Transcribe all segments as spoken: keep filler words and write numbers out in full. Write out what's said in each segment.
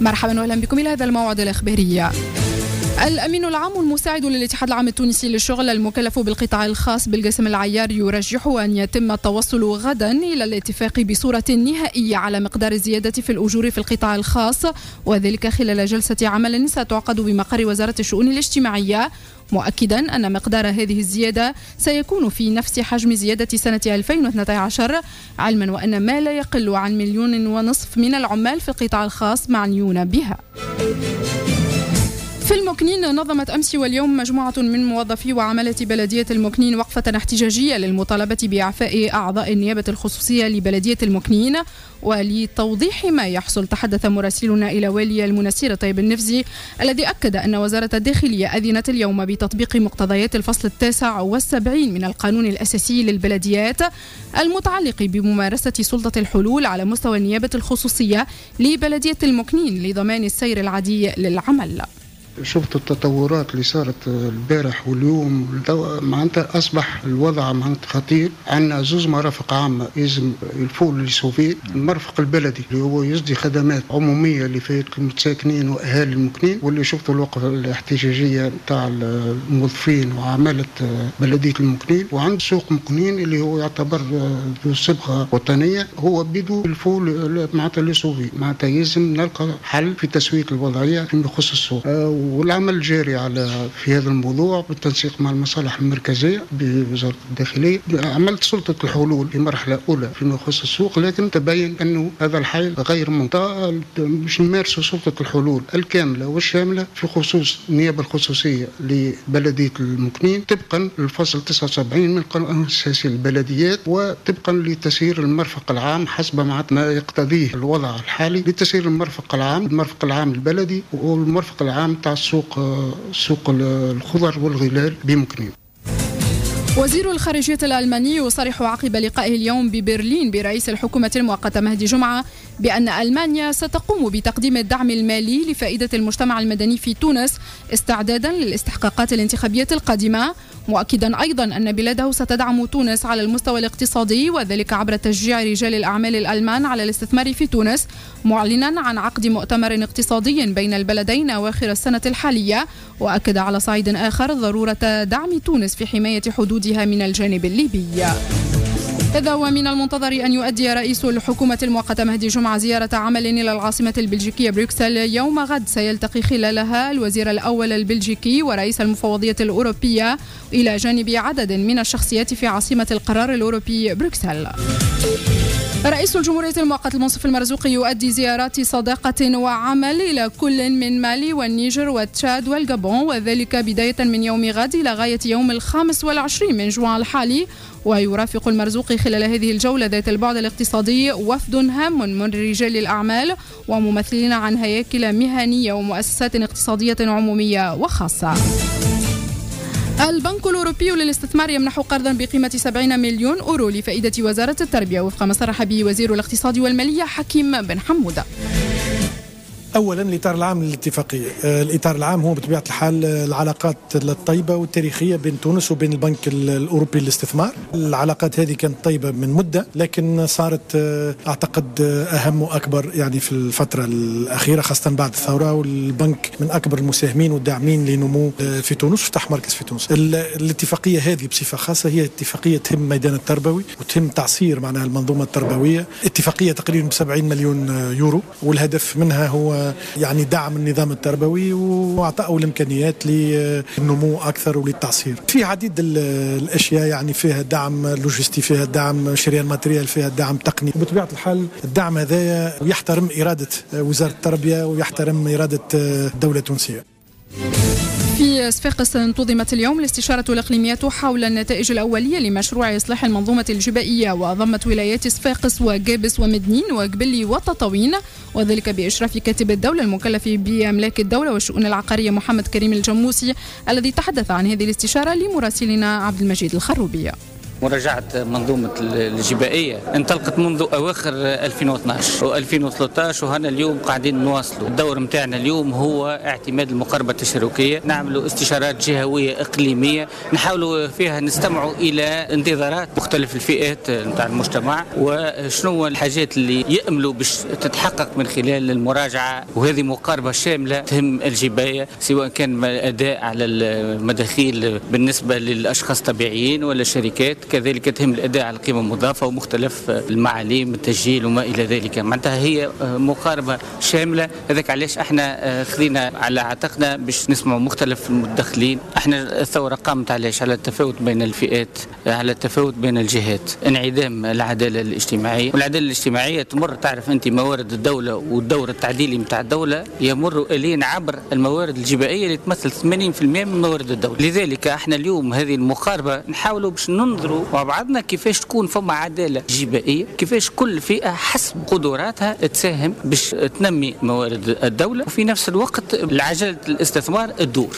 مرحبا واهلا بكم إلى هذا الموعد الإخباري. الأمين العام المساعد للاتحاد العام التونسي للشغل المكلف بالقطاع الخاص بالقاسم العيار يرجح أن يتم التوصل غدا إلى الاتفاق بصورة نهائية على مقدار الزيادة في الأجور في القطاع الخاص، وذلك خلال جلسة عمل ستعقد بمقر وزارة الشؤون الاجتماعية، مؤكدا أن مقدار هذه الزيادة سيكون في نفس حجم زيادة سنة ألفين واثني عشر، علما وأن ما لا يقل عن مليون ونصف من العمال في القطاع الخاص معنيون بها. في المكنين نظمت أمس واليوم مجموعة من موظفي وعملة بلدية المكنين وقفة احتجاجية للمطالبة بإعفاء أعضاء النيابة الخصوصية لبلدية المكنين. ولتوضيح ما يحصل تحدث مراسلنا إلى والي المنسير طيب النفزي الذي أكد أن وزارة الداخلية أذنت اليوم بتطبيق مقتضيات الفصل التاسع والسبعين من القانون الأساسي للبلديات المتعلق بممارسة سلطة الحلول على مستوى النيابة الخصوصية لبلدية المكنين لضمان السير العادي للعمل. شفت التطورات اللي صارت البارح واليوم، معناتها أصبح الوضع معناتها خطير. عندنا زوز مرافق عامة يلزم الفول اللي فيه المرفق البلدي اللي هو يصدي خدمات عمومية اللي فيه المتساكنين وأهالي المكنين، واللي شفتوا الوقفة الاحتجاجية بتاع الموظفين وعمالة بلدية المكنين. وعند سوق مكنين اللي هو يعتبر ذو صبغة وطنية، هو بدو الفول معناتها اللي فيه، معناتها يلزم نلقى حل في تسوية الوضعية فيما يخص السوق. والعمل جاري على في هذا الموضوع بالتنسيق مع المصالح المركزية بوزارة الداخلية. عملت سلطة الحلول في مرحلة أولى فيما يخص السوق، لكن تبين أنه هذا الحل غير منطقة مش نمارسوا سلطة الحلول الكاملة والشاملة في خصوص النيابة الخصوصية لبلدية المكنين طبقا للفصل تسعة وسبعين من القانون الأساسي للبلديات، وطبقا لتسيير المرفق العام حسب ما يقتضيه الوضع الحالي لتسيير المرفق العام المرفق العام البلدي والمرفق العام تاع السوق سوق الخضر والغلال بمكنين. وزير الخارجية الألماني يصرح عقب لقائه اليوم ببرلين برئيس الحكومة المؤقتة مهدي جمعة بأن ألمانيا ستقوم بتقديم الدعم المالي لفائدة المجتمع المدني في تونس استعدادا للاستحقاقات الانتخابية القادمة، مؤكدا أيضا أن بلاده ستدعم تونس على المستوى الاقتصادي، وذلك عبر تشجيع رجال الأعمال الألمان على الاستثمار في تونس، معلنا عن عقد مؤتمر اقتصادي بين البلدين أواخر السنة الحالية. وأكد على صعيد آخر ضرورة دعم تونس في حماية حدودها من الجانب الليبي. إذا ومن المنتظر أن يؤدي رئيس الحكومة المؤقتة مهدي جمعة زيارة عمل إلى العاصمة البلجيكية بروكسل يوم غد، سيلتقي خلالها الوزير الأول البلجيكي ورئيس المفوضية الأوروبية إلى جانب عدد من الشخصيات في عاصمة القرار الأوروبي بروكسل. رئيس الجمهورية المؤقت المنصف المرزوقي يؤدي زيارات صداقة وعمل إلى كل من مالي والنيجر والتشاد والجابون، وذلك بداية من يوم غد إلى غاية يوم الخامس والعشرين من جوان الحالي. ويرافق المرزوقي خلال هذه الجولة ذات البعد الاقتصادي وفد هام من رجال الأعمال وممثلين عن هياكل مهنية ومؤسسات اقتصادية عمومية وخاصة. البنك الأوروبي للاستثمار يمنح قرضا بقيمة سبعين مليون أورو لفائدة وزارة التربية وفق ما صرح به وزير الاقتصاد والمالية حكيم بن حمودة. أولا الإطار العام للاتفاقية. الإطار العام هو بطبيعة الحال العلاقات الطيبة والتاريخية بين تونس وبين البنك الأوروبي للاستثمار. العلاقات هذه كانت طيبة من مدة، لكن صارت أعتقد أهم وأكبر يعني في الفترة الأخيرة خاصة بعد الثورة، والبنك من أكبر المساهمين والداعمين لنمو في تونس وفتح مركز في تونس. الاتفاقية هذه بصفة خاصة هي اتفاقية تهم ميدان التربوي وتهم تعصير معناها المنظومة التربوية. اتفاقية تقريبا بسبعين مليون يورو، والهدف منها هو يعني دعم النظام التربوي وإعطائه الإمكانيات للنمو أكثر وللتعصير. في عديد الأشياء يعني فيها دعم لوجستي، فيها دعم شريان ماتريال، فيها دعم تقني. بطبيعة الحال الدعم هذا يحترم إرادة وزارة التربية ويحترم إرادة الدولة التونسية. في صفاقس انتظمت اليوم الاستشارة الإقليمية حول النتائج الأولية لمشروع إصلاح المنظومة الجبائية، وضمت ولايات صفاقس وجابس ومدنين وقبلي وتطاوين، وذلك بإشراف كاتب الدولة المكلف بأملاك الدولة والشؤون العقارية محمد كريم الجموسي، الذي تحدث عن هذه الاستشارة لمراسلنا عبد المجيد الخروبية. مراجعة منظومة الجبائية انطلقت منذ أواخر ألفين واثناشر وألفين وثلاثة عشر، وهنا اليوم قاعدين نواصلوا. الدور متاعنا اليوم هو اعتماد المقاربة التشاركية، نعملوا استشارات جهوية إقليمية نحاولوا فيها نستمعوا إلى انتظارات مختلف الفئات نتاع المجتمع وشنو الحاجات اللي يأملوا باش تتحقق من خلال المراجعة، وهذه مقاربة شاملة تهم الجباية سواء كان الأداء على المداخيل بالنسبة للأشخاص الطبيعيين ولا الشركات، كذلك تهم الأداء على القيمة المضافة ومختلف المعاليم التسجيل وما إلى ذلك. معناتها هي مقاربة شاملة، هذاك علاش احنا خذينا على عاتقنا باش نسمعوا مختلف المدخلين. احنا الثورة قامت علاش؟ على التفاوت بين الفئات، على التفاوت بين الجهات، انعدام العدالة الاجتماعية، والعدالة الاجتماعية تمر، تعرف انت موارد الدولة والدور التعديلي متاع الدولة يمر الين عبر الموارد الجبائية اللي تمثل ثمانين بالمئة من موارد الدولة. لذلك احنا اليوم هذه المقاربة نحاولوا باش ننظروا مع بعضنا كيفاش تكون فما عدالة جبائية، كيفاش كل فئة حسب قدراتها تساهم باش تنمي موارد الدولة وفي نفس الوقت عجلة الاستثمار الدور.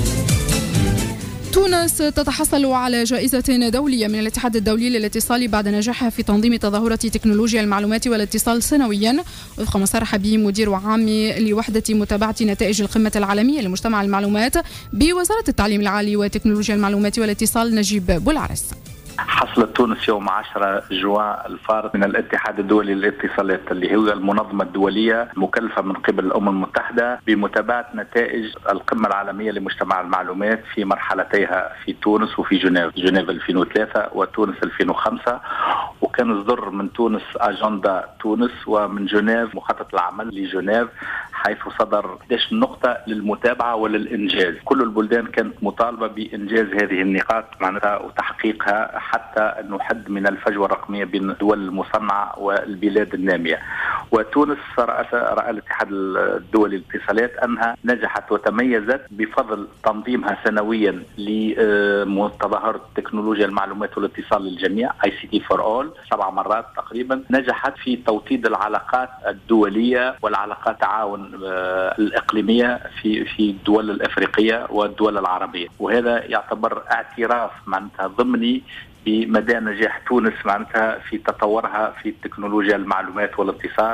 تونس تتحصل على جائزة دولية من الاتحاد الدولي للاتصال بعد نجاحها في تنظيم تظاهرة تكنولوجيا المعلومات والاتصال سنويا، وفق ما صرح به مدير عام لوحدة متابعة نتائج القمة العالمية لمجتمع المعلومات بوزارة التعليم العالي وتكنولوجيا المعلومات والاتصال نجيب بولعرس. حصلت تونس يوم عشرة جوان الفارط من الاتحاد الدولي للاتصالات اللي هو المنظمة الدولية المكلفة من قبل الأمم المتحدة بمتابعة نتائج القمة العالمية لمجتمع المعلومات في مرحلتيها في تونس وفي جنيف، جنيف ألفين وثلاثة وتونس ألفين وخمسة، وكان صدر من تونس أجندة تونس ومن جنيف مخطط العمل لجنيف حيث صدر إحدى عشرة نقطة للمتابعة وللإنجاز. كل البلدان كانت مطالبة بإنجاز هذه النقاط معناتها وتحقيقها حتى نحد من الفجوة الرقمية بين الدول المصنعة والبلاد النامية. وتونس رأى الاتحاد الدولي للاتصالات أنها نجحت وتميزت بفضل تنظيمها سنويا لمتظاهرة تكنولوجيا المعلومات والاتصال للجميع آي سي تي فور أول سبع مرات تقريبا. نجحت في توطيد العلاقات الدولية والعلاقات التعاون الإقليمية في في الدول الأفريقية والدول العربية، وهذا يعتبر اعتراف معناتها ضمني بمدى نجاح تونس معناتها في تطورها في تكنولوجيا المعلومات والاتصال.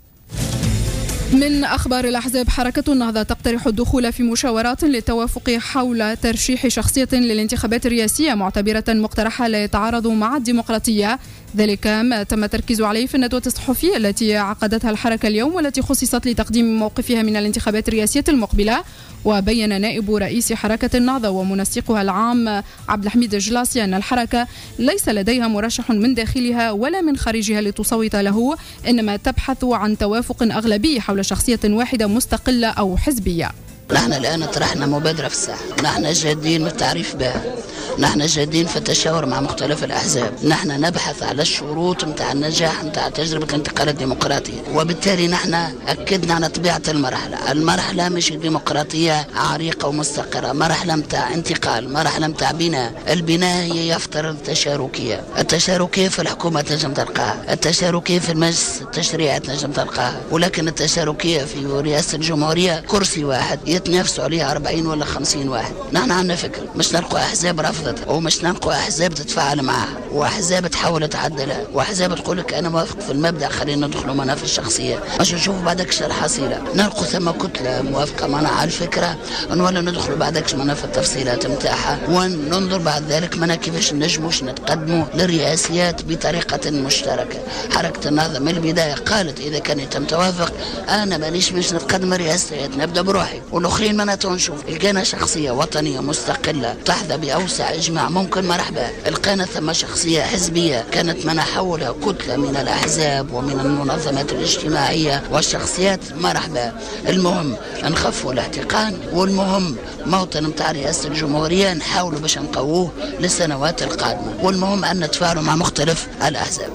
من أخبار الأحزاب، حركة النهضة تقترح الدخول في مشاورات للتوافق حول ترشيح شخصية للانتخابات الرئاسية معتبرة مقترحة لا يتعارض مع الديمقراطية. ذلك ما تم التركيز عليه في الندوة الصحفية التي عقدتها الحركة اليوم والتي خصصت لتقديم موقفها من الانتخابات الرئاسية المقبلة. وبين نائب رئيس حركة النهضة ومنسقها العام عبد الحميد الجلاسي أن الحركة ليس لديها مرشح من داخلها ولا من خارجها لتصوت له، إنما تبحث عن توافق أغلبي حول شخصية واحدة مستقلة أو حزبية. نحن الآن طرحنا مبادرة في الساحة، نحن جادين بالتعريف بها، نحن جادين في التشاور مع مختلف الأحزاب، نحن نبحث على الشروط متاع النجاح متاع تجربة الانتقال الديمقراطي، وبالتالي نحن أكدنا على طبيعة المرحلة. المرحلة مش ديمقراطية عريقة ومستقرة، مرحلة متاع انتقال، مرحلة متاع بناء. البناء هي يفترض التشاركية، التشاركية في الحكومة تنجم تلقاها، التشاركية في المجلس التشريعي تنجم تلقاها، ولكن التشاركية في رئاسة الجمهورية كرسي واحد يتنافسوا عليه أربعين ولا خمسين واحد. نحن عندنا فكر، مش نلقوا أحزاب رفضتها ومش نلقوا أحزاب تتفاعل معها وأحزاب تحاول تعدلها وأحزاب تقول لك أنا موافق في المبدأ خلينا ندخلوا معنا في الشخصية، مش نشوفوا بعدك شو الحصيلة. نلقوا ثم كتلة موافقة معنا على الفكرة ولا ندخلوا بعدك معنا في التفصيلات متاعها، وننظر بعد ذلك معنا كيفاش نجموش نتقدموا للرئاسيات بطريقة مشتركة. حركة النهضة من البداية قالت إذا كان يتم توافق أنا مانيش مش نتقدم الرئاسيات، نبدأ بروحي والآخرين معناتها نشوف. لقينا شخصية وطنية مستقلة تحظى بأوسع إجماع ممكن مرحبا. لقينا ثم شخصية حزبية كانت من حولها كتلة من الأحزاب ومن المنظمات الاجتماعية والشخصيات مرحبا. المهم نخفوا الاحتقان، والمهم موطن متاع رئاسة الجمهورية نحاولوا باش نقووه للسنوات القادمة، والمهم أن نتفاعلوا مع مختلف الأحزاب.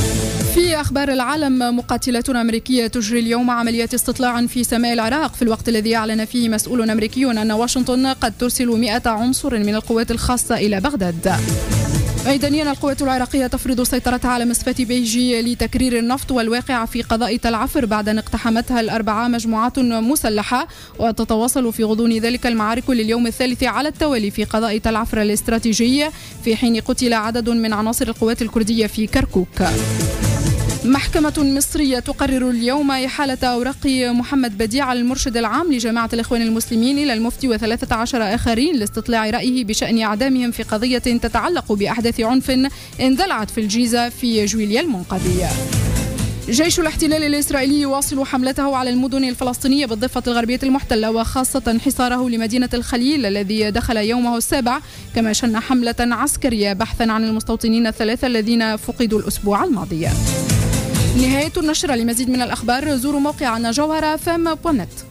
في أخبار العالم، مقاتلات أمريكية تجري اليوم عمليات استطلاع في سماء العراق في الوقت الذي أعلن فيه مسؤول أمريكي أن واشنطن قد ترسل مئة عنصر من القوات الخاصة إلى بغداد. ميدانيا القوات العراقية تفرض سيطرتها على مسفة بيجي لتكرير النفط والواقع في قضاء تل عفر بعد أن اقتحمتها الأربعاء مجموعات مسلحة، وتتواصل في غضون ذلك المعارك لليوم الثالث على التوالي في قضاء تل عفر الاستراتيجي، في حين قتل عدد من عناصر القوات الكردية في كركوك. محكمة مصرية تقرر اليوم إحالة أوراق محمد بديع المرشد العام لجماعة الإخوان المسلمين إلى المفتي وثلاثة عشر آخرين لاستطلاع رأيه بشأن إعدامهم في قضية تتعلق بأحداث عنف اندلعت في الجيزة في جويليا المنقضي. جيش الاحتلال الإسرائيلي يواصل حملته على المدن الفلسطينية بالضفة الغربية المحتلة، وخاصة حصاره لمدينة الخليل الذي دخل يومه السابع، كما شن حملة عسكرية بحثا عن المستوطنين الثلاثة الذين فقدوا الأسبوع الماضي. نهاية النشرة. لمزيد من الأخبار زوروا موقعنا جوهرة فام دوت نت.